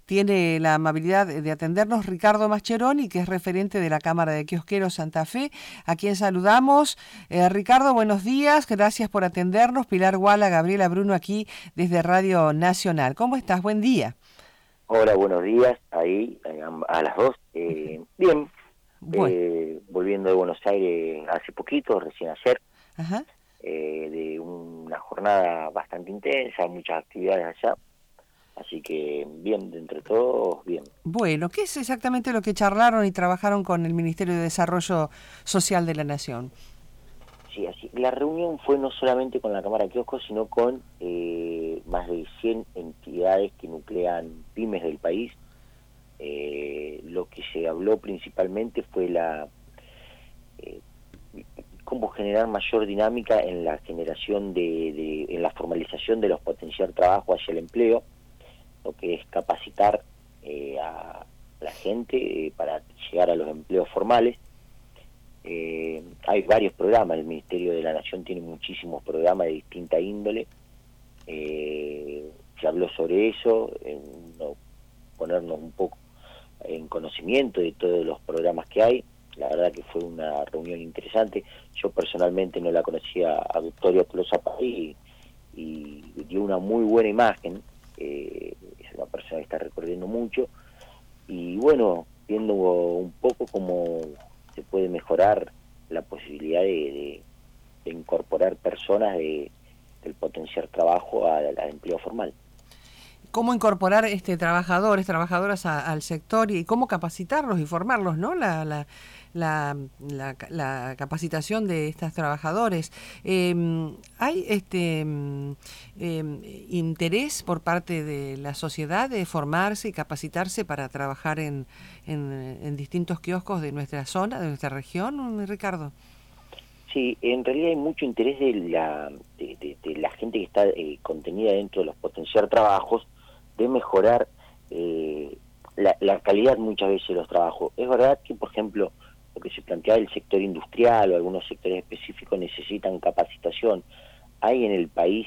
tiene la amabilidad de atendernos Ricardo Mascheroni, que es referente de la Cámara de Kiosqueros Santa Fe, a quien saludamos. Ricardo, buenos días, gracias por atendernos. Pilar Guala, Gabriela Bruno aquí desde Radio Nacional. ¿Cómo estás? Buen día. Hola, buenos días, ahí a las dos. Bien, Bueno. Volviendo de Buenos Aires hace poquito, recién ayer, Ajá. De una jornada bastante intensa, muchas actividades allá, así que bien, de entre todos, bien. Bueno, ¿qué es exactamente lo que charlaron y trabajaron con el Ministerio de Desarrollo Social de la Nación? Sí, así, la reunión fue no solamente con la Cámara de Kioscos, sino con más de 100 entidades que nuclean pymes del país. Lo que se habló principalmente fue cómo generar mayor dinámica en la generación en la formalización de los potenciar trabajo hacia el empleo, lo que es capacitar a la gente para llegar a los empleos formales. Hay varios programas, el Ministerio de la Nación tiene muchísimos programas de distinta índole. Se habló sobre eso, ponernos un poco en conocimiento de todos los programas que hay. La verdad que fue una reunión interesante. Yo personalmente no la conocía a Victoria Tolosa Pay y dio una muy buena imagen. Es una persona que está recorriendo mucho y bueno, viendo un poco cómo se puede mejorar la posibilidad de incorporar personas del potenciar trabajo al empleo formal. ¿Cómo incorporar trabajadores, trabajadoras al sector y cómo capacitarlos y formarlos, ¿no? La capacitación de estos trabajadores. ¿Hay interés por parte de la sociedad de formarse y capacitarse para trabajar en distintos kioscos de nuestra zona, de nuestra región, Ricardo? Sí, en realidad hay mucho interés de la gente que está contenida dentro de los potenciar trabajos, de mejorar la calidad muchas veces de los trabajos. Es verdad que, por ejemplo, lo que se plantea el sector industrial o algunos sectores específicos necesitan capacitación. Hay en el país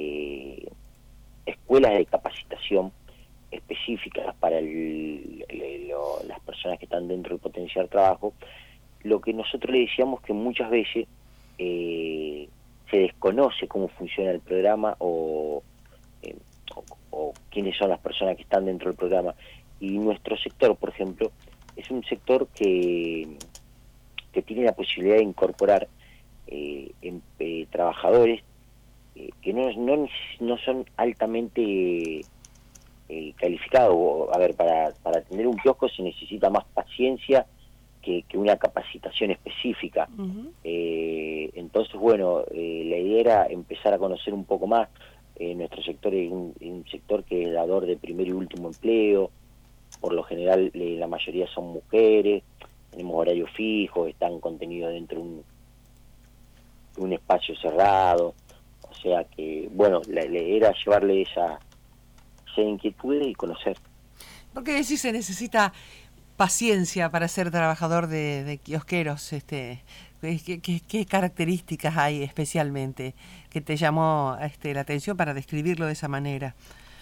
escuelas de capacitación específicas para las personas que están dentro del potenciar trabajo. Lo que nosotros le decíamos que muchas veces se desconoce cómo funciona el programa o quiénes son las personas que están dentro del programa. Y nuestro sector, por ejemplo, es un sector que tiene la posibilidad de incorporar trabajadores que no son altamente calificados. A ver, para tener un kiosco se necesita más paciencia que una capacitación específica. Uh-huh. Entonces, bueno, la idea era empezar a conocer un poco más. Nuestro sector es un sector que es dador de primer y último empleo. Por lo general, la mayoría son mujeres, tenemos horarios fijos, están contenidos dentro de un espacio cerrado. O sea que, bueno, la era llevarle esa inquietud y conocer. Porque decís se necesita paciencia para ser trabajador de kiosqueros. ¿Qué características hay especialmente que te llamó la atención para describirlo de esa manera?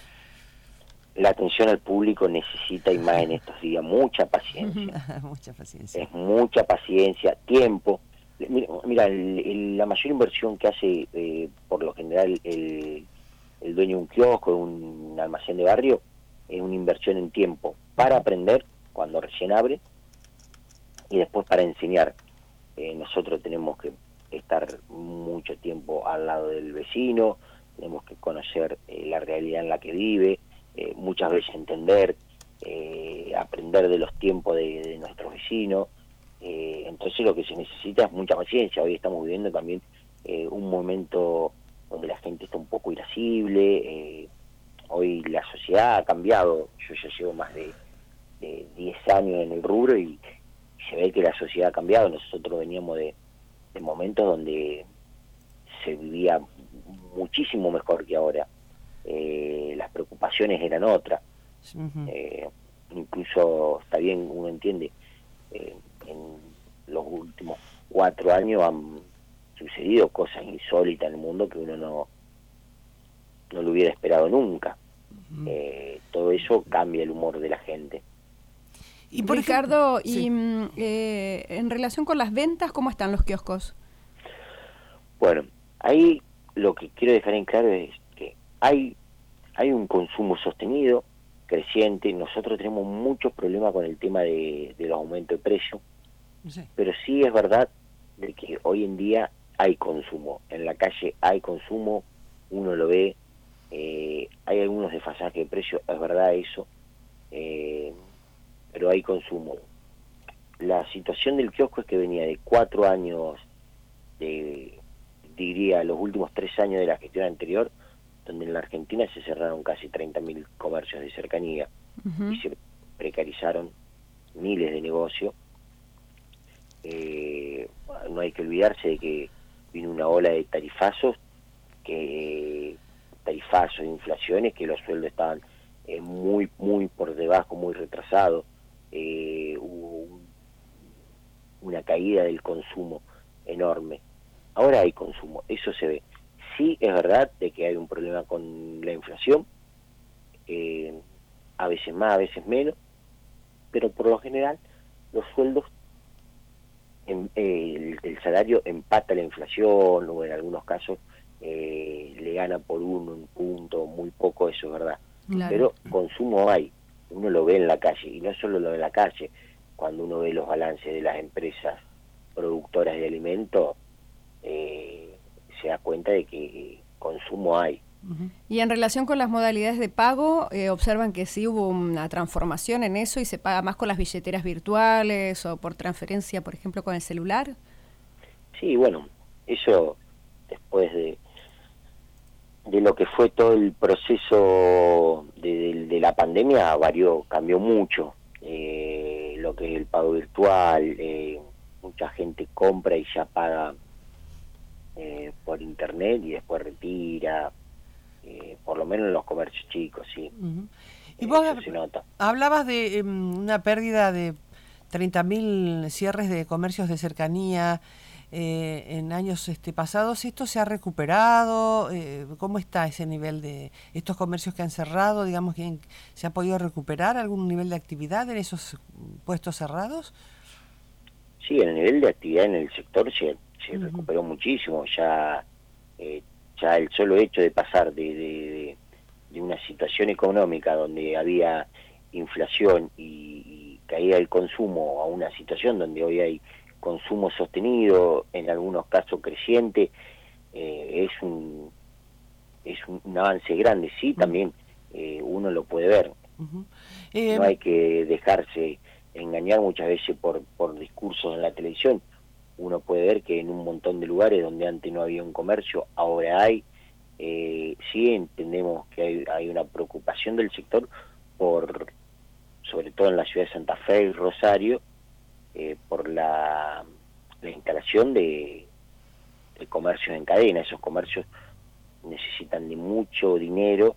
La atención al público necesita, y más en estos días, mucha paciencia. Mucha paciencia. Es mucha paciencia, tiempo. Mira, la mayor inversión que hace, por lo general, el dueño de un kiosco, de un almacén de barrio, es una inversión en tiempo para aprender cuando recién abre y después para enseñar. Nosotros tenemos que estar mucho tiempo al lado del vecino, tenemos que conocer la realidad en la que vive, muchas veces entender, aprender de los tiempos de nuestros vecinos. Entonces lo que se necesita es mucha paciencia. Hoy estamos viviendo también un momento donde la gente está un poco irascible. Hoy la sociedad ha cambiado. Yo ya llevo más de 10 años en el rubro y se ve que la sociedad ha cambiado. Nosotros veníamos de momentos donde se vivía muchísimo mejor que ahora. Las preocupaciones eran otras. Uh-huh. Incluso, está bien, uno entiende, en los últimos 4 años han sucedido cosas insólitas en el mundo que uno no lo hubiera esperado nunca. todo eso cambia el humor de la gente. Y por Ricardo, sí. En relación con las ventas, ¿cómo están los kioscos? Bueno, ahí lo que quiero dejar en claro es que hay un consumo sostenido, creciente. Nosotros tenemos muchos problemas con el tema de los aumentos de precio, sí. Pero sí es verdad de que hoy en día hay consumo, en la calle hay consumo, uno lo ve, hay algunos desfasajes de precio, es verdad eso, pero hay consumo. La situación del kiosco es que venía de 4 años, diría los últimos 3 años de la gestión anterior, donde en la Argentina se cerraron casi 30.000 comercios de cercanía, uh-huh. Y se precarizaron miles de negocios. No hay que olvidarse de que vino una ola de tarifazos, inflaciones, que los sueldos estaban muy por debajo, muy retrasados. Hubo una caída del consumo enorme. Ahora hay consumo, eso se ve. Sí es verdad de que hay un problema con la inflación, a veces más, a veces menos, pero por lo general los sueldos, el salario empata la inflación, o en algunos casos le gana por un punto, muy poco, eso es verdad. Claro. Pero consumo hay, uno lo ve en la calle, y no solo lo ve en la calle, cuando uno ve los balances de las empresas productoras de alimentos, se da cuenta de que consumo hay. Y en relación con las modalidades de pago, observan que sí hubo una transformación en eso y se paga más con las billeteras virtuales o por transferencia, por ejemplo, con el celular. Sí, bueno, eso después de lo que fue todo el proceso de la pandemia cambió mucho. Lo que es el pago virtual, mucha gente compra y ya paga por internet y después retira, por lo menos en los comercios chicos, sí. Uh-huh. Y vos se nota. Hablabas de una pérdida de 30.000 cierres de comercios de cercanía en años pasados. ¿Esto se ha recuperado? ¿Cómo está ese nivel de estos comercios que han cerrado? Digamos que ¿se ha podido recuperar algún nivel de actividad en esos puestos cerrados? Sí, el nivel de actividad en el sector se recuperó muchísimo. Ya el solo hecho de pasar de una situación económica donde había inflación y caída del consumo a una situación donde hoy hay consumo sostenido, en algunos casos creciente, es un avance grande. Sí, también uno lo puede ver. Uh-huh. No hay que dejarse engañar muchas veces por discursos en la televisión. Uno puede ver que en un montón de lugares donde antes no había un comercio, ahora hay. Sí entendemos que hay una preocupación del sector, sobre todo en la ciudad de Santa Fe y Rosario, por la instalación de comercios en cadena. Esos comercios necesitan de mucho dinero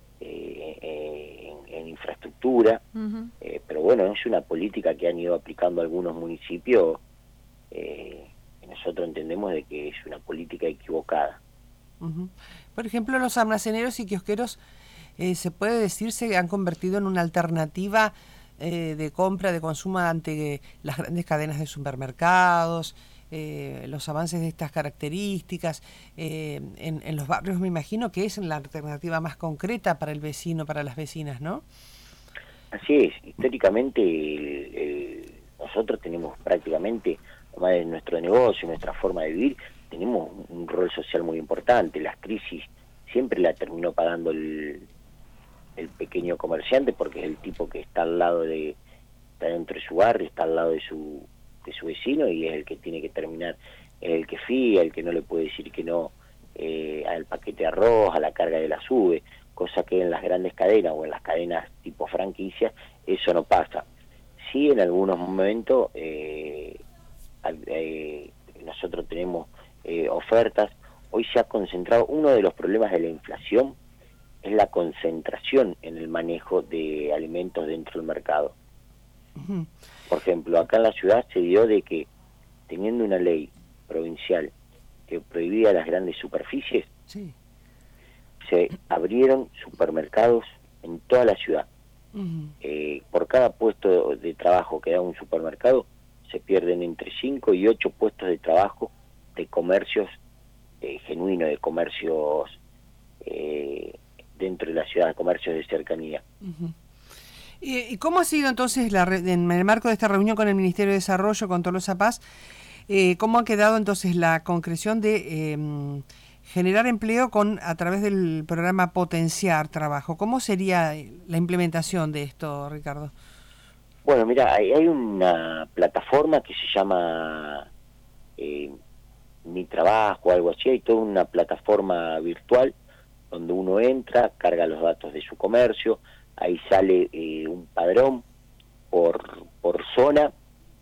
en infraestructura, uh-huh. Pero bueno, es una política que han ido aplicando algunos municipios, nosotros entendemos de que es una política equivocada. Uh-huh. Por ejemplo, los almaceneros y kiosqueros, se puede decir, se han convertido en una alternativa de compra, de consumo ante las grandes cadenas de supermercados, los avances de estas características. En los barrios me imagino que es la alternativa más concreta para el vecino, para las vecinas, ¿no? Así es, históricamente nosotros tenemos prácticamente, además de nuestro negocio, nuestra forma de vivir, tenemos un rol social muy importante. Las crisis siempre la terminó pagando el pequeño comerciante, porque es el tipo que está dentro de su barrio, está al lado de su vecino, y es el que tiene que terminar, es el que fía, el que no le puede decir que no al paquete de arroz, a la carga de la SUBE, cosa que en las grandes cadenas o en las cadenas tipo franquicias eso no pasa. Sí, en algunos momentos nosotros tenemos ofertas. Hoy se ha concentrado, uno de los problemas de la inflación es la concentración en el manejo de alimentos dentro del mercado. Uh-huh. Por ejemplo, acá en la ciudad se dio de que, teniendo una ley provincial que prohibía las grandes superficies, sí, se abrieron supermercados en toda la ciudad. Por cada puesto de trabajo que da un supermercado, se pierden entre 5 y 8 puestos de trabajo de comercios genuinos, de comercios dentro de la ciudad, de comercios de cercanía. ¿Y cómo ha sido entonces, en el marco de esta reunión con el Ministerio de Desarrollo, con Tolosa Paz, cómo ha quedado entonces la concreción de generar empleo a través del programa Potenciar Trabajo? ¿Cómo sería la implementación de esto, Ricardo? Bueno, mira, hay una plataforma que se llama Mi Trabajo, algo así. Hay toda una plataforma virtual donde uno entra, carga los datos de su comercio, ahí sale un padrón por zona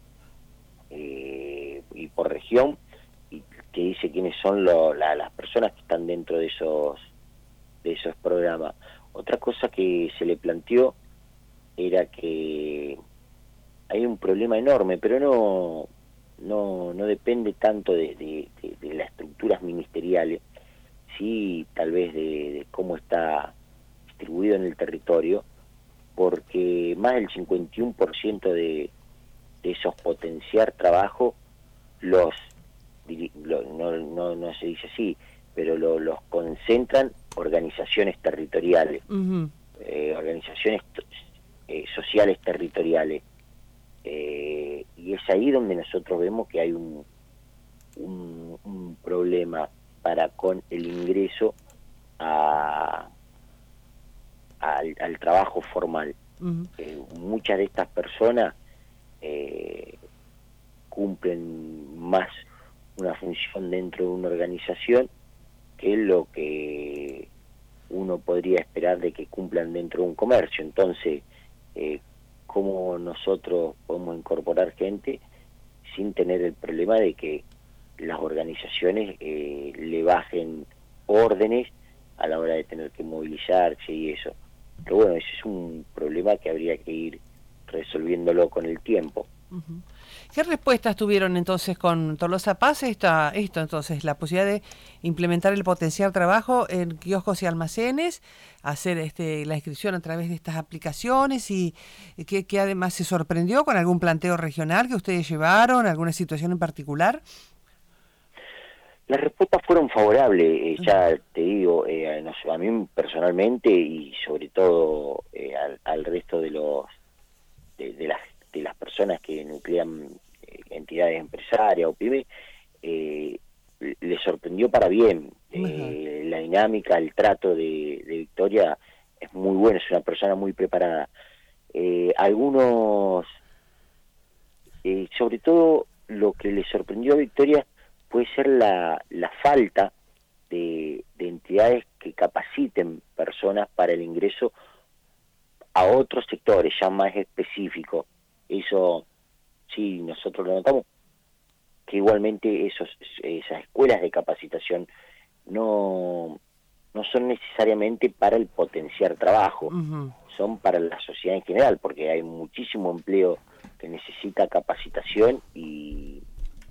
y por región, y que dice quiénes son las personas que están dentro de esos programas. Otra cosa que se le planteó era que hay un problema enorme, pero no depende tanto de las estructuras ministeriales, sí, tal vez de cómo está distribuido en el territorio, porque más del 51% de esos potenciar trabajo no se dice así, pero los concentran organizaciones territoriales, organizaciones sociales territoriales, y es ahí donde nosotros vemos que hay un problema con el ingreso al trabajo formal. Muchas de estas personas cumplen más una función dentro de una organización que es lo que uno podría esperar de que cumplan dentro de un comercio. Entonces, ¿cómo nosotros podemos incorporar gente sin tener el problema de que las organizaciones le bajen órdenes a la hora de tener que movilizarse y eso? Pero bueno, ese es un problema que habría que ir resolviéndolo con el tiempo. ¿Qué respuestas tuvieron entonces con Tolosa Paz esto entonces, la posibilidad de implementar el Potenciar Trabajo en kioscos y almacenes, hacer la inscripción a través de estas aplicaciones, y que además se sorprendió con algún planteo regional que ustedes llevaron, alguna situación en particular? Las respuestas fueron favorables, ya te digo, a mí personalmente y sobre todo al resto de las personas que nuclean entidades empresarias o pymes, les sorprendió para bien. La dinámica, el trato de Victoria es muy bueno, es una persona muy preparada. Algunos, sobre todo lo que les sorprendió a Victoria puede ser la falta de entidades que capaciten personas para el ingreso a otros sectores ya más específicos. Eso sí, nosotros lo notamos, que igualmente esas escuelas de capacitación no son necesariamente para el potenciar trabajo, son para la sociedad en general, porque hay muchísimo empleo que necesita capacitación y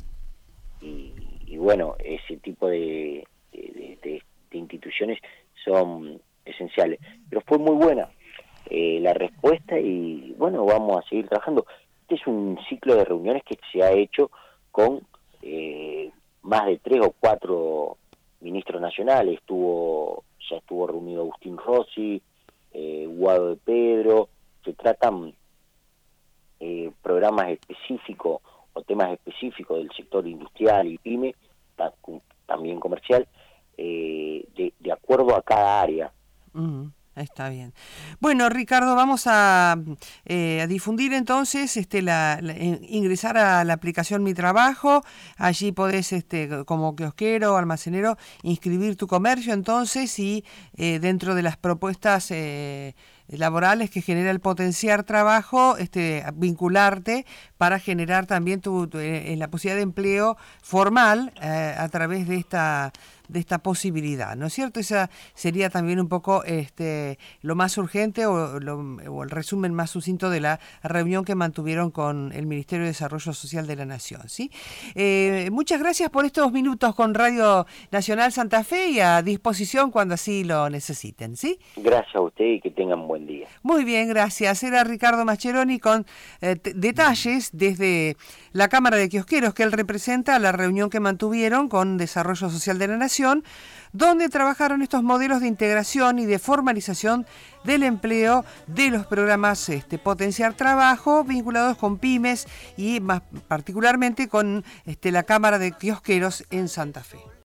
bueno, ese tipo de instituciones son esenciales. Pero fue muy buena la respuesta y bueno, vamos a seguir trabajando. Este es un ciclo de reuniones que se ha hecho con más de 3 o 4 ministros nacionales. Ya estuvo reunido Agustín Rossi, Guado de Pedro. Se tratan programas específicos o temas específicos del sector industrial y pyme, también comercial, de acuerdo a cada área. Está bien. Bueno, Ricardo, vamos a difundir entonces, ingresar a la aplicación Mi Trabajo. Allí podés, como kiosquero o almacenero, inscribir tu comercio entonces, y dentro de las propuestas laborales que genera el Potenciar Trabajo, vincularte para generar también la posibilidad de empleo formal a través de esta posibilidad, ¿no es cierto? Esa sería también un poco lo más urgente o el resumen más sucinto de la reunión que mantuvieron con el Ministerio de Desarrollo Social de la Nación, ¿sí? Muchas gracias por estos minutos con Radio Nacional Santa Fe y a disposición cuando así lo necesiten, ¿sí? Gracias a usted y que tengan buen día. Muy bien, gracias. Era Ricardo Mascheroni con detalles desde la Cámara de Kiosqueros que él representa, la reunión que mantuvieron con Desarrollo Social de la Nación, donde trabajaron estos modelos de integración y de formalización del empleo de los programas Potenciar Trabajo vinculados con pymes y más particularmente con la Cámara de Kiosqueros en Santa Fe.